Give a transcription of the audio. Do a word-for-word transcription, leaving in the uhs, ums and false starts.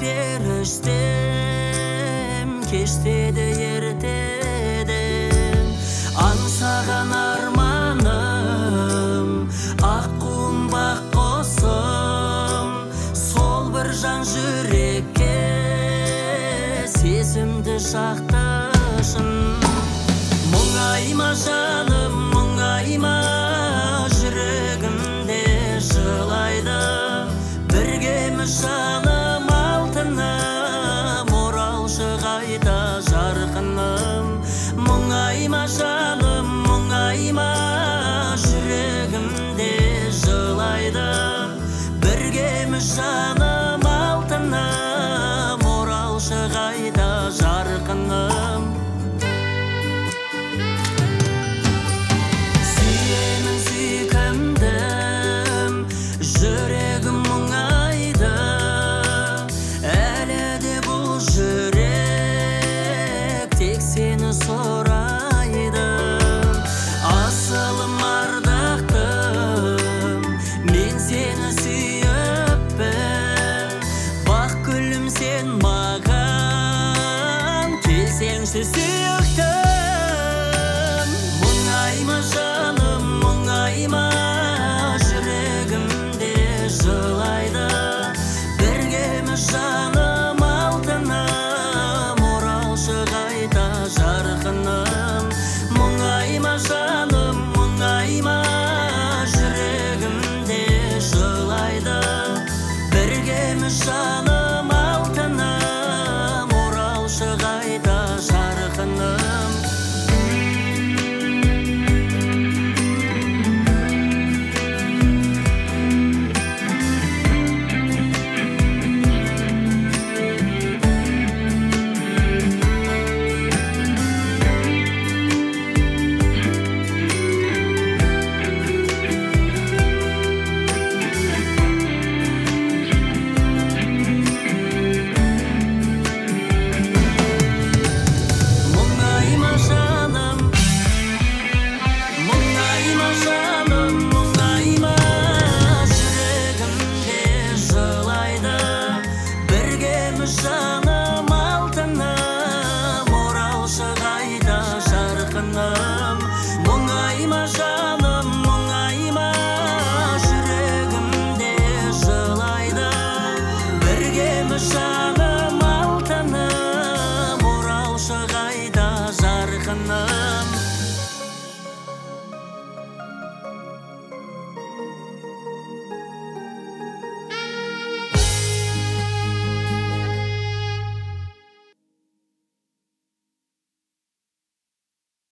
періштем, кештеді ертеден. Аңсаған арманым, аққуым бақ қосым, сол бір жан жүрекке сезімді шақташын. Мұңайма жаным, мұңайма, жүрегімде жылайды. Біргеміз жаным, алтыным, оралшы қайта жарқыным. Мұңайма жаным, мұңайма, жүрегімде жылайды. Біргеміз жаным, алтыным, оралшы қайта жарқыным. Сүйемін сүйкімдім, жүрегім мұңайды. Әлі де бұл жүрек тек сені сұрайды. Асылым ардақтым, мен сені сүйіппін. Бақ гүлім сен маған, келсеңші сүйікті.